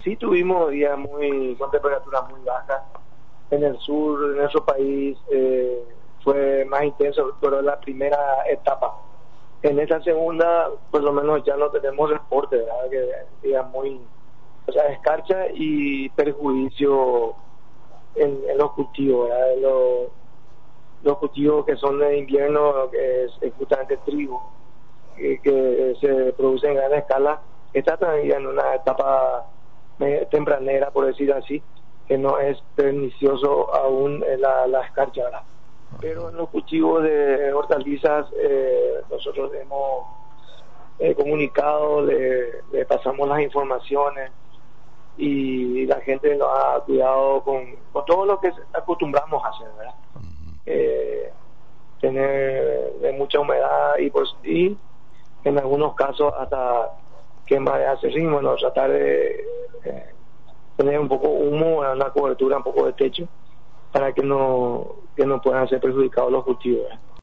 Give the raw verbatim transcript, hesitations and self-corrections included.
sí tuvimos días muy con temperaturas muy bajas. En el sur de nuestro país eh, fue más intenso, pero la primera etapa. En esa segunda, por lo menos ya no tenemos reporte, ¿verdad? Que diga muy, o sea, escarcha y perjuicio en, en los cultivos, ¿verdad? Los, los cultivos que son de invierno, que es, es justamente trigo, que, que se produce en gran escala, está todavía en una etapa tempranera, por decir así, que no es pernicioso aún la, la escarcha, ¿verdad? Pero en los cultivos de hortalizas eh, nosotros hemos eh, comunicado, le, le pasamos las informaciones y la gente nos ha cuidado con, con todo lo que acostumbramos a hacer, ¿verdad? Eh, tener de mucha humedad y, pues, y en algunos casos hasta quema de acerrín, bueno, tratar de eh, tener un poco humo, una cobertura, un poco de techo, para que no que no puedan ser perjudicados los cultivos, ¿verdad?